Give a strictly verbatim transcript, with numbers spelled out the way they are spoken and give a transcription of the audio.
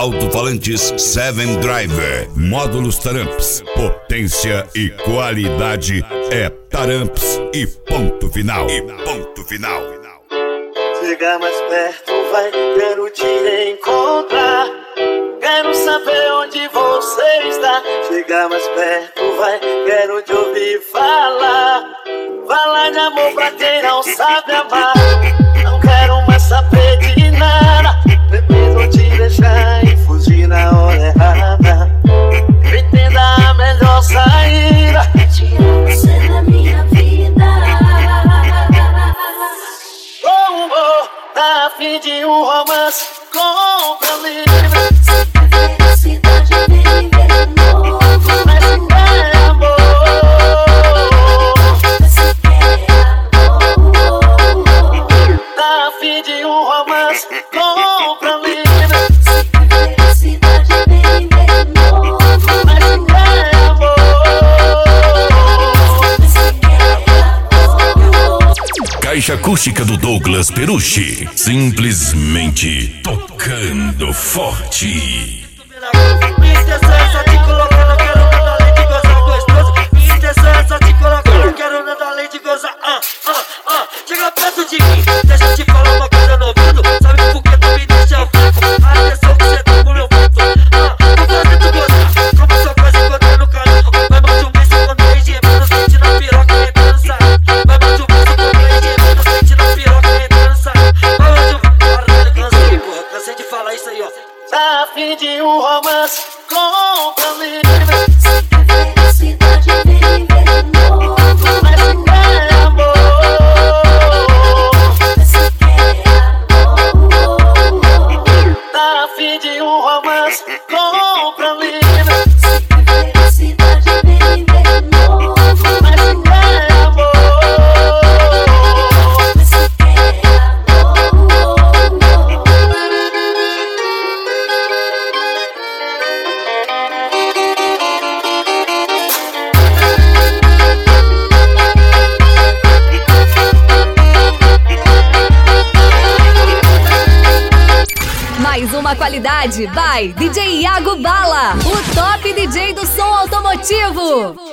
Alto-falantes Seven Driver, módulos Taramps, potência e qualidade é Taramps e ponto final. E ponto final. Chega mais perto, vai, quero te encontrar. Quero saber onde você está. Chega mais perto, vai, quero te ouvir falar. Falar de amor pra quem não sabe amar. Não quero mais saber de nada. Preciso te deixar e fugir na hora errada. Entenda a melhor saída. Tirar você da minha vida. Oh, oh, tá a fim de um romance, compra livre. Felicidade vem viver de novo. Mas se quer amor, Você quer amor. tá a fim de um romance, compra livre. Felicidade vem viver de novo. Mas se quer amor, Você quer amor. Caixa acústica do Douglas Perucci, simplesmente tocando forte. me esqueça essa te colocar, não quero nada além de gozar gostoso. Me esqueça essa te colocar, não quero nada além de gozar. Ah, ah, ah, chega perto de mim, deixa eu te falar uma coisa no ouvido. Sabe por que tu me deixa fraco? A atenção que você tá com meu ponto. Ah, vou fazer tu gozar, como só faz encontrar no caminho. Vai mais um beijo quando eu gemendo, sente na piroca e entra no saco. Vai mais um beijo quando eu gemendo, sente na piroca e entra no saco. Vai mais um caralho, cansei, porra, cansei de falar isso aí, ó. Tá a fim de um romance, compra livre. Felicidade vem viver de novo. Mas se quer amor, Você quer amor. tá a fim de um romance, compra livre. Felicidade vem viver de novo. Mas se quer amor, Você quer amor. Mais uma qualidade by D J Iago Bala, o top D J do som automotivo.